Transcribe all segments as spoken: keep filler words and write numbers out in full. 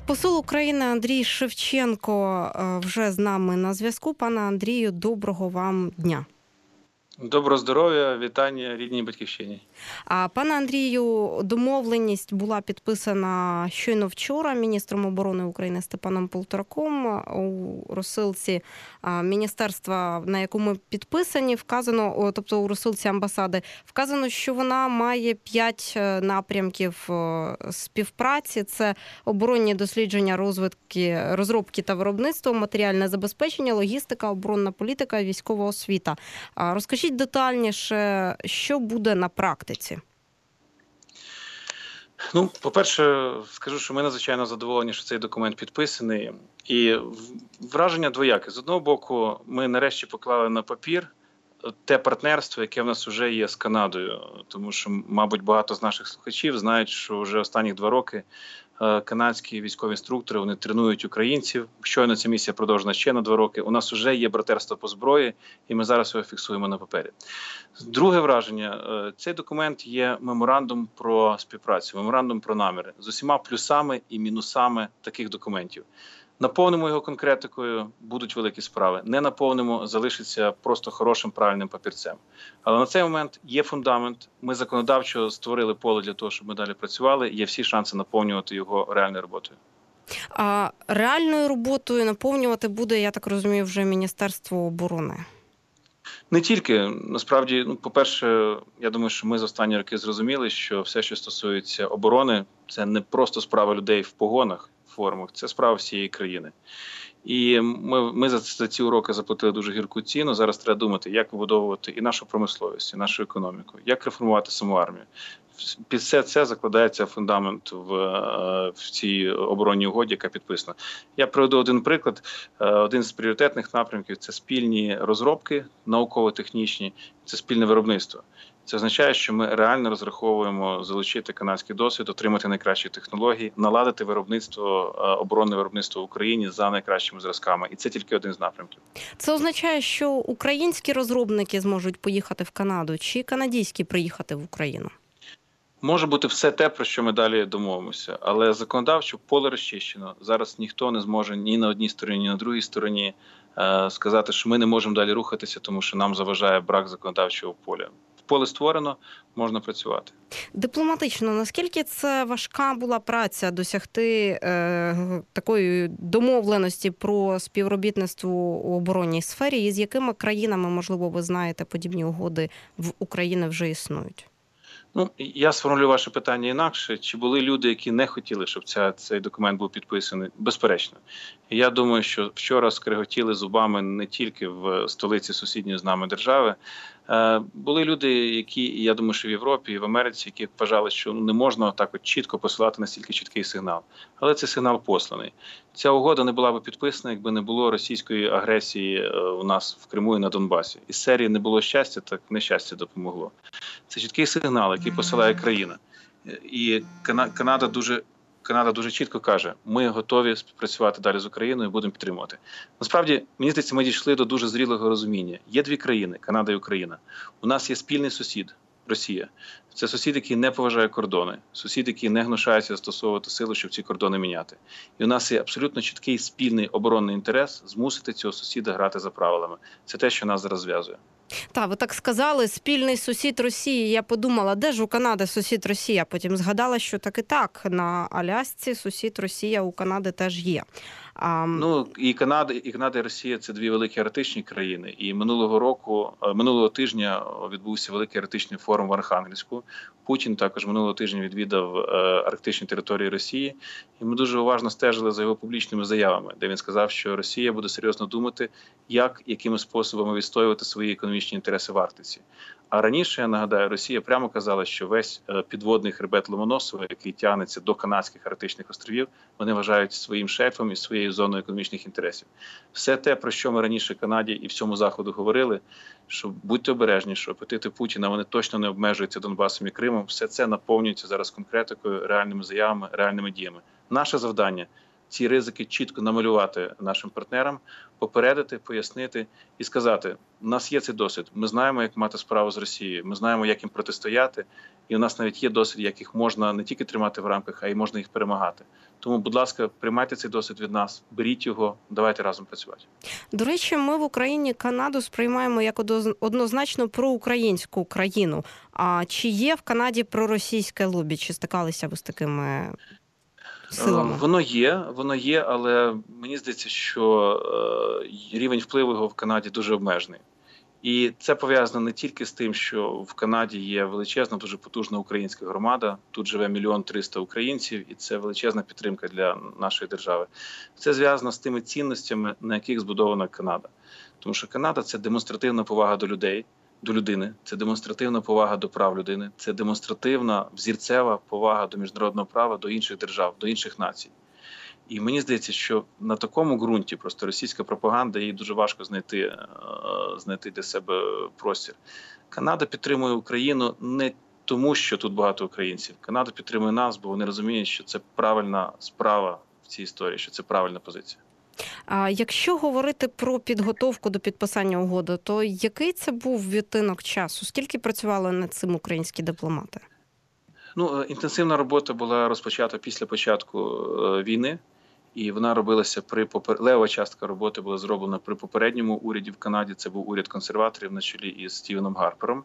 Посол України Андрій Шевченко вже з нами на зв'язку. Пане Андрію, доброго вам дня. Доброго здоров'я, вітання рідній батьківщині. А пане Андрію, домовленість була підписана щойно вчора міністром оборони України Степаном Полтораком у розсилці міністерства, на якому підписані, вказано, тобто у розсилці амбасади, вказано, що вона має п'ять напрямків співпраці. Це оборонні дослідження, розвитки, розробки та виробництво, матеріальне забезпечення, логістика, оборонна політика, військова освіта. Розкажіть детальніше, що буде на практиці? Ну, по-перше, скажу, що ми надзвичайно задоволені, що цей документ підписаний. І враження двояке. З одного боку, ми нарешті поклали на папір те партнерство, яке в нас вже є з Канадою. Тому що, мабуть, багато з наших слухачів знають, що вже останні два роки канадські військові інструктори, вони тренують українців. Щойно ця місія продовжена ще на два роки. У нас вже є братерство по зброї, і ми зараз його фіксуємо на папері. Друге враження. Цей документ є меморандум про співпрацю, меморандум про наміри з усіма плюсами і мінусами таких документів. Наповнимо його конкретикою, будуть великі справи. Не наповнимо, залишиться просто хорошим, правильним папірцем. Але на цей момент є фундамент. Ми законодавчо створили поле для того, щоб ми далі працювали. Є всі шанси наповнювати його реальною роботою. А реальною роботою наповнювати буде, я так розумію, вже Міністерство оборони? Не тільки. Насправді, ну, по-перше, я думаю, що ми за останні роки зрозуміли, що все, що стосується оборони, це не просто справа людей в погонах, формах, це справа всієї країни. І ми, ми за, за ці уроки заплатили дуже гірку ціну. Зараз треба думати, як вибудовувати і нашу промисловість, і нашу економіку, як реформувати саму армію. Під все це закладається фундамент в, в цій оборонній угоді, яка підписана. Я приведу один приклад. Один з пріоритетних напрямків – це спільні розробки науково-технічні, це спільне виробництво. Це означає, що ми реально розраховуємо залучити канадський досвід, отримати найкращі технології, наладити виробництво, оборонне виробництво в Україні за найкращими зразками. І це тільки один з напрямків. Це означає, що українські розробники зможуть поїхати в Канаду, чи канадійські приїхати в Україну? Може бути все те, про що ми далі домовимося, але законодавчо поле розчищено. Зараз ніхто не зможе ні на одній стороні, ні на другій стороні е, сказати, що ми не можемо далі рухатися, тому що нам заважає брак законодавчого поля. Поле створено, можна працювати. Дипломатично, наскільки це важка була праця досягти е, такої домовленості про співробітництво у оборонній сфері, і з якими країнами, можливо, ви знаєте, подібні угоди в Україні вже існують? Ну, я сформулюю ваше питання інакше. Чи були люди, які не хотіли, щоб ця, цей документ був підписаний? Безперечно. Я думаю, що вчора скриготіли зубами не тільки в столиці сусідньої з нами держави. Були люди, які, я думаю, що в Європі і в Америці, які вважали, що не можна так от чітко посилати настільки чіткий сигнал. Але цей сигнал посланий. Ця угода не була б підписана, якби не було російської агресії у нас в Криму і на Донбасі. Із серії «не було щастя, так нещастя допомогло». Це чіткий сигнал, який посилає країна. І Канада дуже... Канада дуже чітко каже, ми готові співпрацювати далі з Україною і будемо підтримувати. Насправді, мені здається, ми дійшли до дуже зрілого розуміння. Є дві країни, Канада і Україна. У нас є спільний сусід, Росія. Це сусід, який не поважає кордони, сусід, який не гнушається застосовувати силу, щоб ці кордони міняти. І у нас є абсолютно чіткий спільний оборонний інтерес змусити цього сусіда грати за правилами. Це те, що нас зараз зв'язує. Так, ви так сказали, спільний сусід Росії. Я подумала, де ж у Канади сусід Росія? Потім згадала, що так і так, на Алясці сусід Росія у Канади теж є. А... Ну, і Канада, і Канада, і Росія – це дві великі арктичні країни. І минулого року, минулого тижня відбувся великий арктичний форум в Архангельську. Путін також минулого тижня відвідав арктичні території Росії. І ми дуже уважно стежили за його публічними заявами, де він сказав, що Росія буде серйозно думати, як, якими способами відстоювати свої економічні інтереси в Арктиці. А раніше, я нагадаю, Росія прямо казала, що весь підводний хребет Ломоносова, який тягнеться до канадських арктичних островів, вони вважають своїм шельфом і своєю зоною економічних інтересів. Все те, про що ми раніше Канаді і всьому Заходу говорили, що будьте обережні, що апетити Путіна, вони точно не обмежуються Донбасом і Кримом, все це наповнюється зараз конкретикою, реальними заявами, реальними діями. Наше завдання ці ризики чітко намалювати нашим партнерам, попередити, пояснити і сказати: у нас є цей досвід, ми знаємо, як мати справу з Росією, ми знаємо, як їм протистояти, і у нас навіть є досвід, як їх можна не тільки тримати в рамках, а й можна їх перемагати. Тому, будь ласка, приймайте цей досвід від нас, беріть його, давайте разом працювати. До речі, ми в Україні Канаду сприймаємо як однозначно проукраїнську країну. А чи є в Канаді проросійське лобі? Чи стикалися ви з такими силами? Воно є, воно є, але мені здається, що рівень впливу його в Канаді дуже обмежений. І це пов'язано не тільки з тим, що в Канаді є величезна, дуже потужна українська громада, тут живе мільйон триста українців, і це величезна підтримка для нашої держави. Це зв'язано з тими цінностями, на яких збудована Канада. Тому що Канада – це демонстративна повага до людей, до людини, це демонстративна повага до прав людини, це демонстративна, взірцева повага до міжнародного права, до інших держав, до інших націй. І мені здається, що на такому ґрунті просто російська пропаганда, їй дуже важко знайти, знайти для себе простір. Канада підтримує Україну не тому, що тут багато українців. Канада підтримує нас, бо вони розуміють, що це правильна справа в цій історії, що це правильна позиція. А якщо говорити про підготовку до підписання угоди, то який це був відтинок часу? Скільки працювали над цим українські дипломати? Ну, інтенсивна робота була розпочата після початку війни. І вона робилася при попер... левова частка роботи була зроблена при попередньому уряді в Канаді. Це був уряд консерваторів на чолі із Стівеном Гарпером.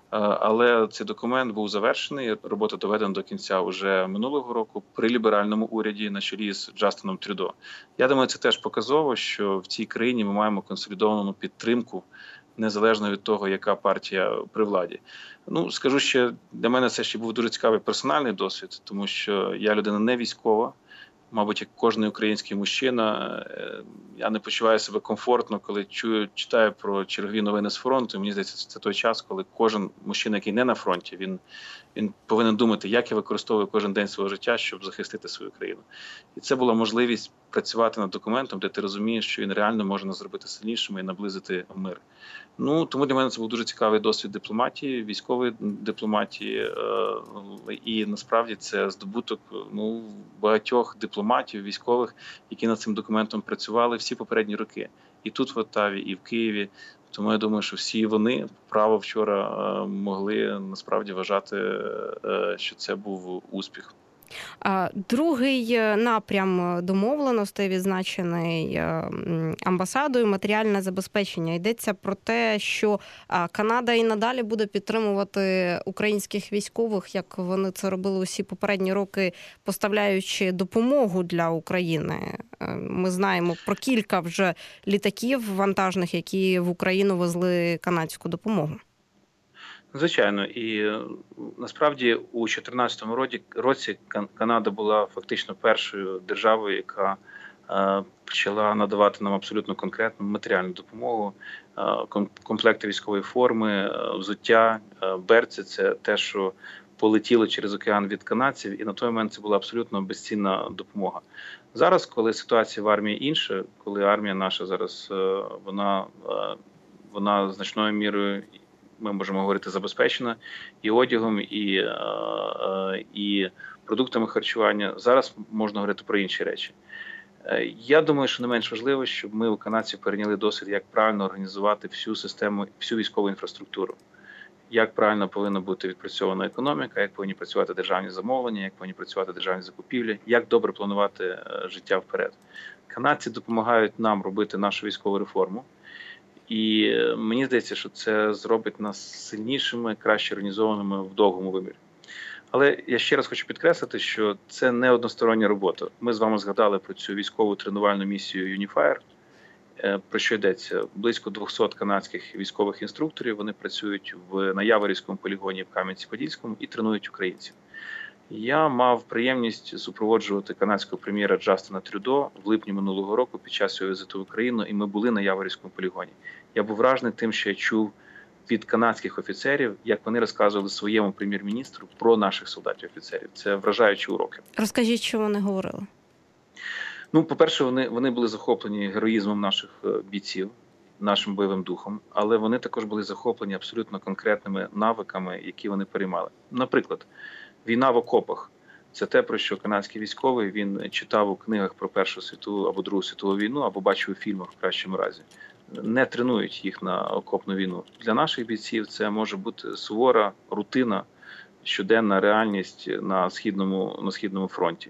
Але цей документ був завершений, робота доведена до кінця вже минулого року при ліберальному уряді на чолі з Джастином Трюдо. Я думаю, це теж показово, що в цій країні ми маємо консолідовану підтримку, незалежно від того, яка партія при владі. Ну, скажу ще, для мене це ще був дуже цікавий персональний досвід, тому що я людина не військова. Мабуть, як кожен український мужчина, я не почуваю себе комфортно, коли чую, читаю про чергові новини з фронту. Мені здається, це той час, коли кожен мужчина, який не на фронті, він, він повинен думати, як я використовую кожен день свого життя, щоб захистити свою країну. І це була можливість працювати над документом, де ти розумієш, що він реально може нас зробити сильнішими і наблизити мир. Ну, тому для мене це був дуже цікавий досвід дипломатії, військової дипломатії, і насправді це здобуток ну, багатьох дипломатів, військових, які над цим документом працювали всі попередні роки. І тут в Оттаві, і в Києві. Тому я думаю, що всі вони право вчора могли насправді вважати, що це був успіх. Другий напрям домовленостей, відзначений амбасадою, матеріальне забезпечення. Йдеться про те, що Канада і надалі буде підтримувати українських військових, як вони це робили усі попередні роки, поставляючи допомогу для України. Ми знаємо про кілька вже літаків вантажних, які в Україну везли канадську допомогу. Звичайно, і насправді у дві тисячі чотирнадцятому році Канада була фактично першою державою, яка почала надавати нам абсолютно конкретну матеріальну допомогу, комплекти військової форми, взуття, берці – це те, що полетіло через океан від канадців, і на той момент це була абсолютно безцінна допомога. Зараз, коли ситуація в армії інша, коли армія наша зараз, вона, вона значною мірою, ми можемо говорити, забезпечена і одягом, і, і продуктами харчування. Зараз можна говорити про інші речі. Я думаю, що не менш важливо, щоб ми у канадців перейняли досвід, як правильно організувати всю систему, всю військову інфраструктуру. Як правильно повинна бути відпрацьована економіка, як повинні працювати державні замовлення, як повинні працювати державні закупівлі, як добре планувати життя вперед. Канадці допомагають нам робити нашу військову реформу. І мені здається, що це зробить нас сильнішими, краще організованими в довгому вимірі. Але я ще раз хочу підкреслити, що це не одностороння робота. Ми з вами згадали про цю військову тренувальну місію Unifier. Про що йдеться? Близько двохсот канадських військових інструкторів, вони працюють в, на Яворівському полігоні в Кам'янці-Подільському і тренують українців. Я мав приємність супроводжувати канадського прем'єра Джастина Трюдо в липні минулого року під час його візиту в Україну, і ми були на Яворівському полігоні. Я був вражений тим, що я чув від канадських офіцерів, як вони розказували своєму прем'єр-міністру про наших солдатів-офіцерів. Це вражаючі уроки. Розкажіть, що вони говорили. Ну, по-перше, вони, вони були захоплені героїзмом наших бійців, нашим бойовим духом, але вони також були захоплені абсолютно конкретними навиками, які вони переймали. Наприклад, війна в окопах. Це те, про що канадський військовий він читав у книгах про Першу світову або Другу світову війну, або бачив у фільмах в кращому разі. Не тренують їх на окопну війну. Для наших бійців це може бути сувора рутина, щоденна реальність на східному, на східному фронті.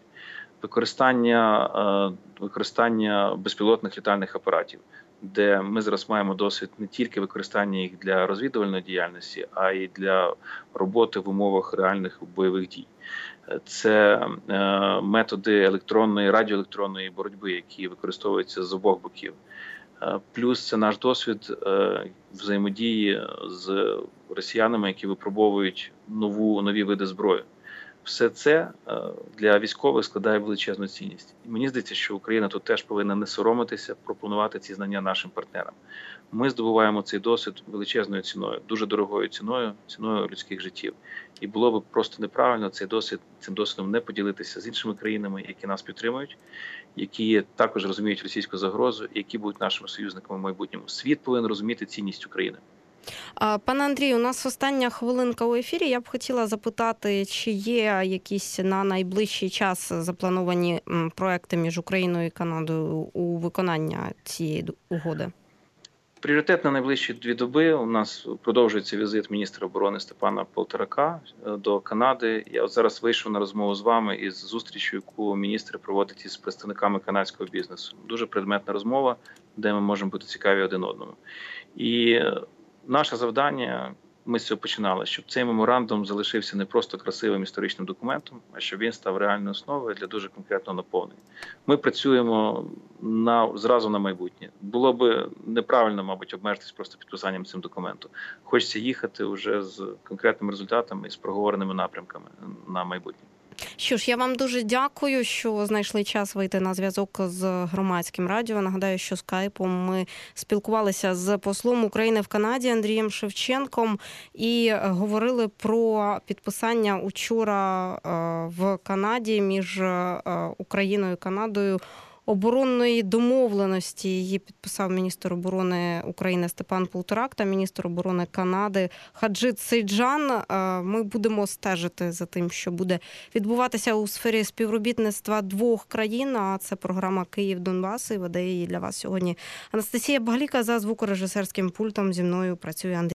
Використання, використання безпілотних літальних апаратів, де ми зараз маємо досвід не тільки використання їх для розвідувальної діяльності, а й для роботи в умовах реальних бойових дій. Це методи електронної, радіоелектронної боротьби, які використовуються з обох боків. Плюс це наш досвід взаємодії з росіянами, які випробовують нову, нові види зброї. Все це для військових складає величезну цінність. І мені здається, що Україна тут теж повинна не соромитися, пропонувати ці знання нашим партнерам. Ми здобуваємо цей досвід величезною ціною, дуже дорогою ціною, ціною людських життів. І було б просто неправильно цей досвід, цим досвідом не поділитися з іншими країнами, які нас підтримують, які також розуміють російську загрозу, і які будуть нашими союзниками в майбутньому. Світ повинен розуміти цінність України. Пане Андрію, у нас остання хвилинка у ефірі. Я б хотіла запитати, чи є якісь на найближчий час заплановані проекти між Україною і Канадою у виконання цієї угоди? Пріоритет на найближчі дві доби. У нас продовжується візит міністра оборони Степана Полторака до Канади. Я от зараз вийшов на розмову з вами із зустрічю, яку міністр проводить із представниками канадського бізнесу. Дуже предметна розмова, де ми можемо бути цікаві один одному. І наше завдання, ми з цього починали, щоб цей меморандум залишився не просто красивим історичним документом, а щоб він став реальною основою для дуже конкретного наповнення. Ми працюємо на, зразу на майбутнє. Було б неправильно, мабуть, обмежитись просто підписанням цим документу. Хочеться їхати вже з конкретними результатами і з проговореними напрямками на майбутнє. Що ж, я вам дуже дякую, що знайшли час вийти на зв'язок з Громадським радіо. Нагадаю, що скайпом ми спілкувалися з послом України в Канаді Андрієм Шевченком і говорили про підписання учора в Канаді між Україною і Канадою оборонної домовленості. Її підписав міністр оборони України Степан Полторак та міністр оборони Канади Хаджит Сейджан. Ми будемо стежити за тим, що буде відбуватися у сфері співробітництва двох країн. А це програма «Київ-Донбас» і веде її для вас сьогодні Анастасія Багліка. За звукорежисерським пультом зі мною працює Андрій.